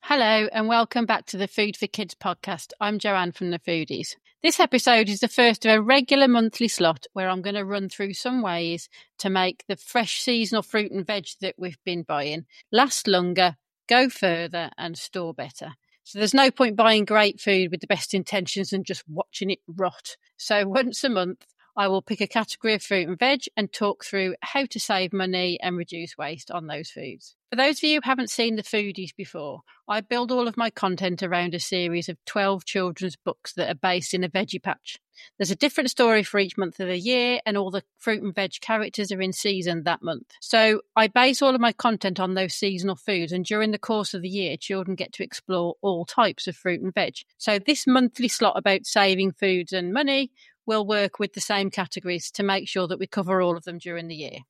Hello and welcome back to the Food for Kids podcast. I'm Joanne from The Foodies. This episode is the first of a regular monthly slot where I'm going to run through some ways to make the fresh seasonal fruit and veg that we've been buying last longer, go further and store better. So there's no point buying great food with the best intentions and just watching it rot. So once a month, I will pick a category of fruit and veg and talk through how to save money and reduce waste on those foods. For those of you who haven't seen The Foodies before, I build all of my content around a series of 12 children's books that are based in a veggie patch. There's a different story for each month of the year and all the fruit and veg characters are in season that month. So I base all of my content on those seasonal foods, and during the course of the year, children get to explore all types of fruit and veg. So this monthly slot about saving foods and money will work with the same categories to make sure that we cover all of them during the year.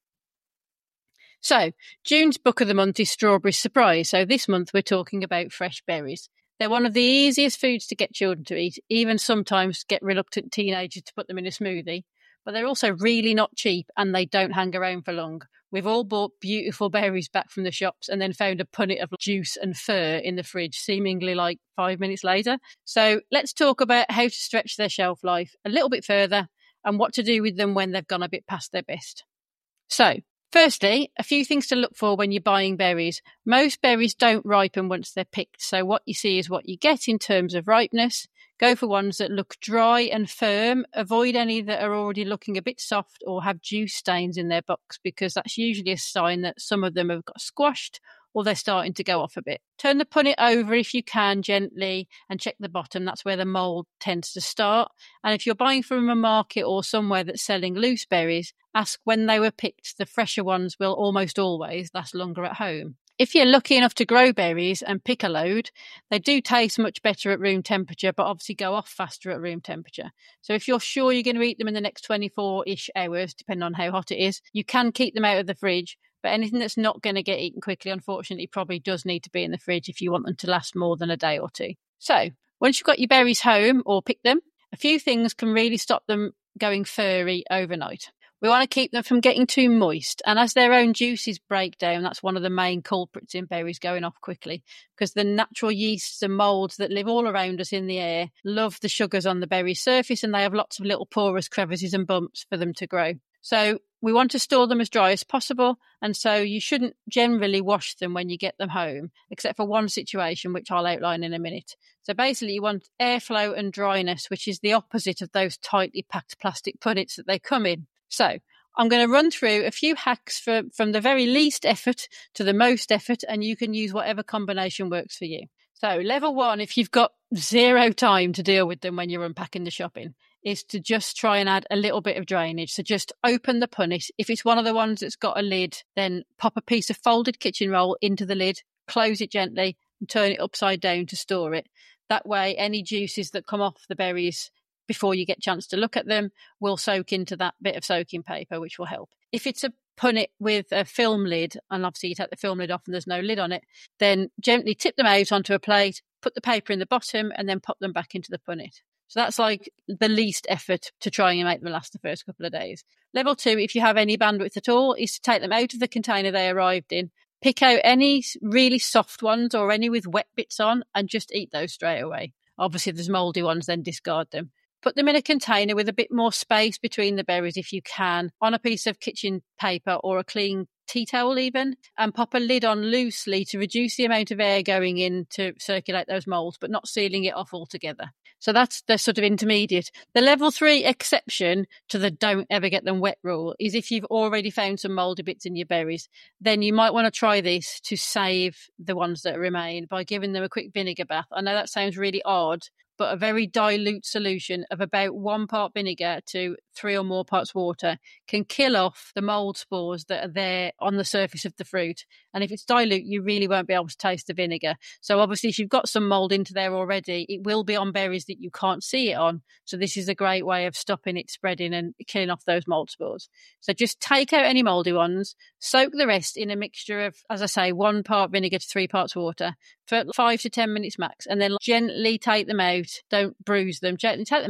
So, June's book of the month is Strawberry Surprise. So this month we're talking about fresh berries. They're one of the easiest foods to get children to eat, even sometimes get reluctant teenagers to put them in a smoothie. But they're also really not cheap and they don't hang around for long. We've all bought beautiful berries back from the shops and then found a punnet of juice and fur in the fridge, seemingly like 5 minutes later. So let's talk about how to stretch their shelf life a little bit further and what to do with them when they've gone a bit past their best. So, firstly, a few things to look for when you're buying berries. Most berries don't ripen once they're picked, so what you see is what you get in terms of ripeness. Go for ones that look dry and firm. Avoid any that are already looking a bit soft or have juice stains in their box, because that's usually a sign that some of them have got squashed or they're starting to go off a bit. Turn the punnet over if you can gently and check the bottom. That's where the mould tends to start. And if you're buying from a market or somewhere that's selling loose berries, ask when they were picked. The fresher ones will almost always last longer at home. If you're lucky enough to grow berries and pick a load, they do taste much better at room temperature, but obviously go off faster at room temperature. So if you're sure you're going to eat them in the next 24-ish hours, depending on how hot it is, you can keep them out of the fridge. But anything that's not going to get eaten quickly, unfortunately, probably does need to be in the fridge if you want them to last more than a day or two. So once you've got your berries home or pick them, a few things can really stop them going furry overnight. We want to keep them from getting too moist. And as their own juices break down, that's one of the main culprits in berries going off quickly, because the natural yeasts and moulds that live all around us in the air love the sugars on the berry surface, and they have lots of little porous crevices and bumps for them to grow. So we want to store them as dry as possible, and so you shouldn't generally wash them when you get them home, except for one situation, which I'll outline in a minute. So basically you want airflow and dryness, which is the opposite of those tightly packed plastic punnets that they come in. So I'm going to run through a few hacks from the very least effort to the most effort, and you can use whatever combination works for you. So level one, if you've got zero time to deal with them when you're unpacking the shopping, is to just try and add a little bit of drainage. So just open the punnet. If it's one of the ones that's got a lid, then pop a piece of folded kitchen roll into the lid, close it gently and turn it upside down to store it. That way, any juices that come off the berries before you get a chance to look at them will soak into that bit of soaking paper, which will help. If it's a punnet with a film lid, and obviously you take the film lid off and there's no lid on it, then gently tip them out onto a plate, put the paper in the bottom and then pop them back into the punnet. So that's like the least effort to try and make them last the first couple of days. Level two, if you have any bandwidth at all, is to take them out of the container they arrived in, pick out any really soft ones or any with wet bits on and just eat those straight away. Obviously if there's mouldy ones, then discard them. Put them in a container with a bit more space between the berries if you can, on a piece of kitchen paper or a clean tea towel even, and pop a lid on loosely to reduce the amount of air going in to circulate those moulds, but not sealing it off altogether. So that's the sort of intermediate. The level 3 exception to the don't ever get them wet rule is if you've already found some mouldy bits in your berries, then you might want to try this to save the ones that remain by giving them a quick vinegar bath. I know that sounds really odd, but a very dilute solution of about 1 part vinegar to 3 or more parts water can kill off the mould spores that are there on the surface of the fruit. And if it's dilute, you really won't be able to taste the vinegar. So obviously, if you've got some mould into there already, it will be on berries that you can't see it on. So this is a great way of stopping it spreading and killing off those mould spores. So just take out any mouldy ones, soak the rest in a mixture of, as I say, 1 part vinegar to 3 parts water for 5 to 10 minutes max, and then gently take them out. Don't bruise them. Gently take them out,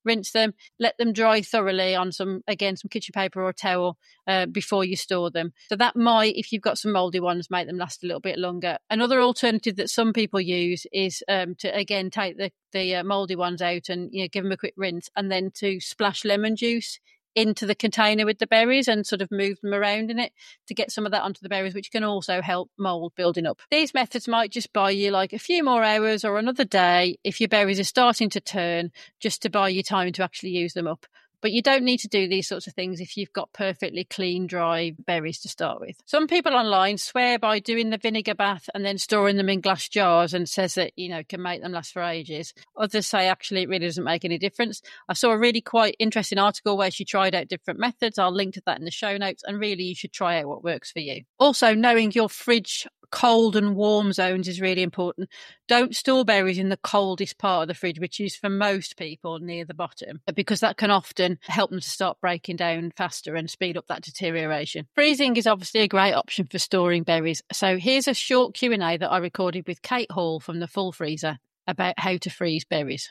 rinse them, let them dry thoroughly on some kitchen paper or a towel before you store them. So that might, if you've got some mouldy ones, make them last a little bit longer. Another alternative that some people use is to again take the mouldy ones out and give them a quick rinse, and then to splash lemon juice into the container with the berries and sort of move them around in it to get some of that onto the berries, which can also help mould building up. These methods might just buy you like a few more hours or another day if your berries are starting to turn, just to buy you time to actually use them up. But you don't need to do these sorts of things if you've got perfectly clean, dry berries to start with. Some people online swear by doing the vinegar bath and then storing them in glass jars and says that, can make them last for ages. Others say actually it really doesn't make any difference. I saw a really quite interesting article where she tried out different methods. I'll link to that in the show notes, and really you should try out what works for you. Also, knowing your fridge cold and warm zones is really important. Don't store berries in the coldest part of the fridge, which is for most people near the bottom, because that can often help them to start breaking down faster and speed up that deterioration. Freezing is obviously a great option for storing berries. So here's a short Q&A that I recorded with Kate Hall from the Full Freezer about how to freeze berries.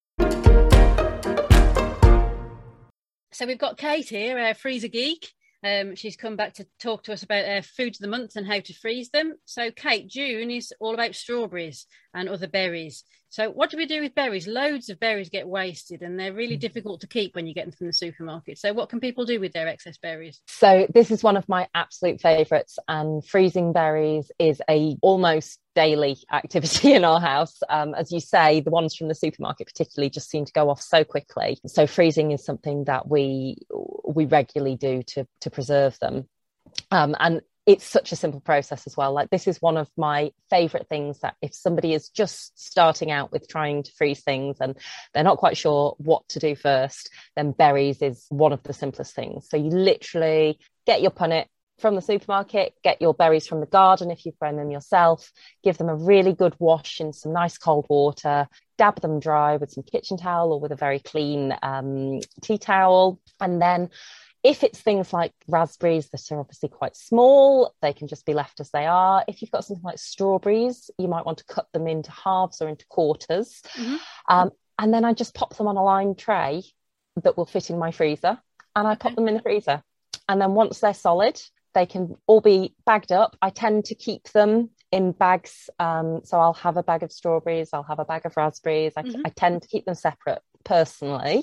So we've got Kate here, our freezer geek. She's come back to talk to us about foods of the month and how to freeze them. So, Kate, June is all about strawberries and other berries. So what do we do with berries? Loads of berries get wasted and they're really difficult to keep when you get them from the supermarket. So what can people do with their excess berries? So this is one of my absolute favourites, and freezing berries is a almost daily activity in our house. As you say, the ones from the supermarket particularly just seem to go off so quickly. So freezing is something that we regularly do to preserve them. And it's such a simple process as well. Like, this is one of my favourite things, that if somebody is just starting out with trying to freeze things and they're not quite sure what to do first, then berries is one of the simplest things. So you literally get your punnet from the supermarket, get your berries from the garden if you've grown them yourself, give them a really good wash in some nice cold water, dab them dry with some kitchen towel or with a very clean tea towel. And then if it's things like raspberries that are obviously quite small, they can just be left as they are. If you've got something like strawberries, you might want to cut them into halves or into quarters. Mm-hmm. And then I just pop them on a lined tray that will fit in my freezer, and I pop them in the freezer. And then once they're solid, they can all be bagged up. I tend to keep them in bags. So I'll have a bag of strawberries, I'll have a bag of raspberries. I tend to keep them separate personally.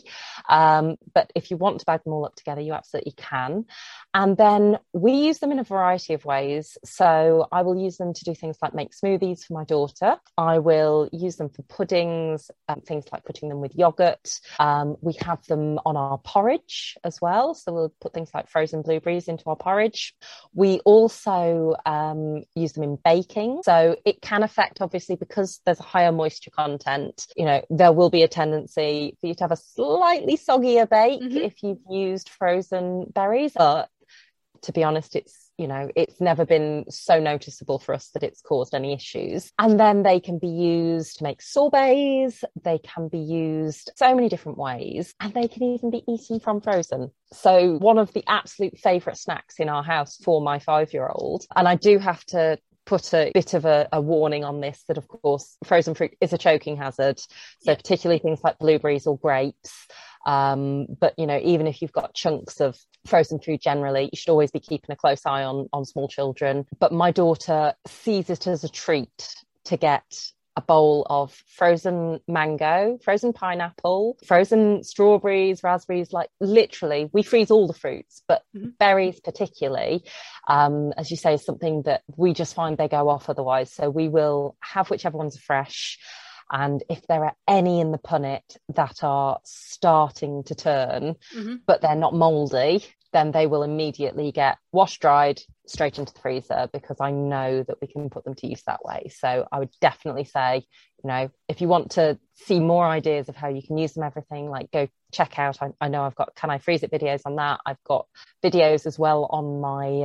But if you want to bag them all up together, you absolutely can. And then we use them in a variety of ways. So I will use them to do things like make smoothies for my daughter. I will use them for puddings, things like putting them with yogurt. We have them on our porridge as well. So we'll put things like frozen blueberries into our porridge. We also use them in baking. So it can affect, obviously, because there's a higher moisture content, there will be a tendency for you to have a slightly soggier bake if you've used frozen berries. But to be honest, it's never been so noticeable for us that it's caused any issues. And then they can be used to make sorbets. They can be used so many different ways, and they can even be eaten from frozen. So one of the absolute favourite snacks in our house for my 5-year-old, and I do have to put a bit of a warning on this, that of course frozen fruit is a choking hazard. So particularly things like blueberries or grapes. But even if you've got chunks of frozen food generally, you should always be keeping a close eye on small children. But my daughter sees it as a treat to get a bowl of frozen mango, frozen pineapple, frozen strawberries, raspberries. Like, literally, we freeze all the fruits, but berries particularly, as you say, is something that we just find they go off otherwise. So we will have whichever ones are fresh. And if there are any in the punnet that are starting to turn, but they're not mouldy, then they will immediately get washed, dried, straight into the freezer, because I know that we can put them to use that way. So I would definitely say, if you want to see more ideas of how you can use them, everything, like, go check out. I know I've got Can I Freeze It videos on that. I've got videos as well on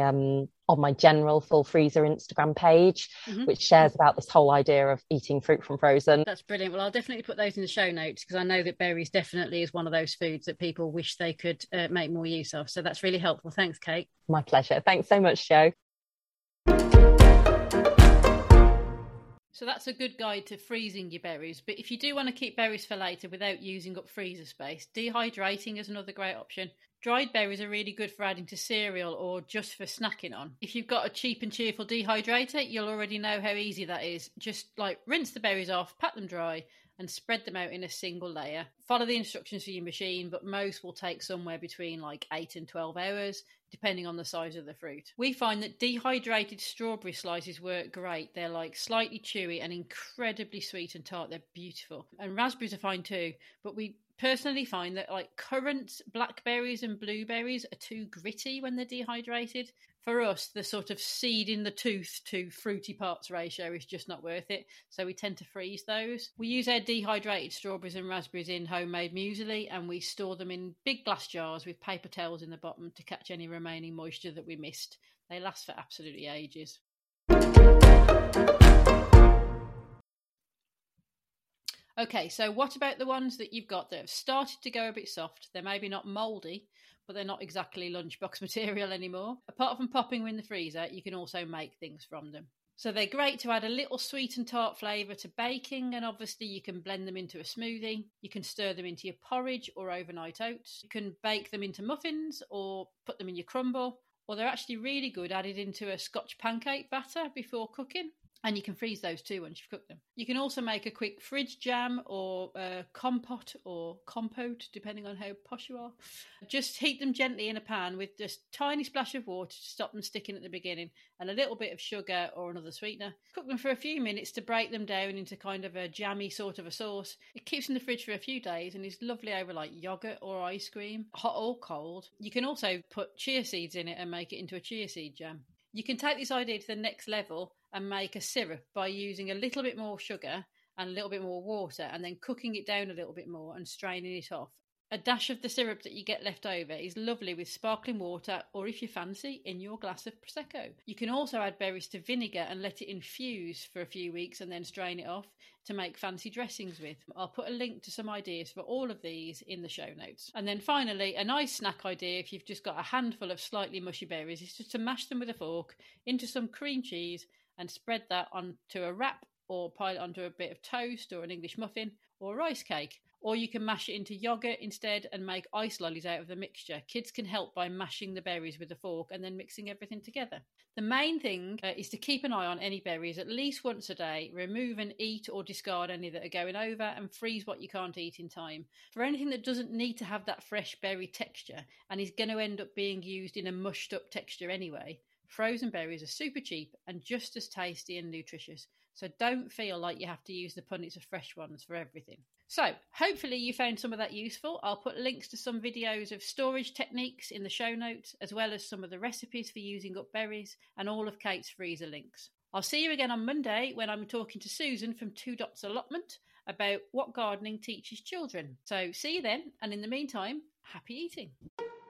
my general Full Freezer Instagram page, which shares about this whole idea of eating fruit from frozen. That's brilliant. Well, I'll definitely put those in the show notes, because I know that berries definitely is one of those foods that people wish they could make more use of. So that's really helpful. Thanks, Kate. My pleasure. Thanks so much, Jo. So that's a good guide to freezing your berries. But if you do want to keep berries for later without using up freezer space, dehydrating is another great option. Dried berries are really good for adding to cereal or just for snacking on. If you've got a cheap and cheerful dehydrator, you'll already know how easy that is. Just rinse the berries off, pat them dry, and spread them out in a single layer. Follow the instructions for your machine, but most will take somewhere between 8 and 12 hours, depending on the size of the fruit. We find that dehydrated strawberry slices work great. They're slightly chewy and incredibly sweet and tart. They're beautiful. And raspberries are fine too, but we personally find that currants, blackberries and blueberries are too gritty when they're dehydrated. For us, the sort of seed in the tooth to fruity parts ratio is just not worth it, so we tend to freeze those. We use our dehydrated strawberries and raspberries in homemade muesli, and we store them in big glass jars with paper towels in the bottom to catch any remaining moisture that we missed. They last for absolutely ages. Okay, so what about the ones that you've got that have started to go a bit soft? They're maybe not mouldy, but they're not exactly lunchbox material anymore. Apart from popping them in the freezer, you can also make things from them. So they're great to add a little sweet and tart flavour to baking, and obviously you can blend them into a smoothie. You can stir them into your porridge or overnight oats. You can bake them into muffins or put them in your crumble, or they're actually really good added into a Scotch pancake batter before cooking. And you can freeze those too once you've cooked them. You can also make a quick fridge jam or compote or compote, depending on how posh you are. Just heat them gently in a pan with just a tiny splash of water to stop them sticking at the beginning and a little bit of sugar or another sweetener. Cook them for a few minutes to break them down into kind of a jammy sort of a sauce. It keeps in the fridge for a few days and is lovely over yoghurt or ice cream, hot or cold. You can also put chia seeds in it and make it into a chia seed jam. You can take this idea to the next level and make a syrup by using a little bit more sugar and a little bit more water and then cooking it down a little bit more and straining it off. A dash of the syrup that you get left over is lovely with sparkling water or, if you fancy, in your glass of Prosecco. You can also add berries to vinegar and let it infuse for a few weeks and then strain it off to make fancy dressings with. I'll put a link to some ideas for all of these in the show notes. And then finally, a nice snack idea if you've just got a handful of slightly mushy berries is just to mash them with a fork into some cream cheese and spread that onto a wrap or pile it onto a bit of toast or an English muffin or a rice cake. Or you can mash it into yoghurt instead and make ice lollies out of the mixture. Kids can help by mashing the berries with a fork and then mixing everything together. The main thing is to keep an eye on any berries at least once a day, remove and eat or discard any that are going over, and freeze what you can't eat in time. For anything that doesn't need to have that fresh berry texture and is going to end up being used in a mushed up texture anyway, frozen berries are super cheap and just as tasty and nutritious. So don't feel like you have to use the punnets of fresh ones for everything. So hopefully you found some of that useful. I'll put links to some videos of storage techniques in the show notes, as well as some of the recipes for using up berries and all of Kate's freezer links. I'll see you again on Monday when I'm talking to Susan from Two Dots Allotment about what gardening teaches children. So see you then, and in the meantime, happy eating.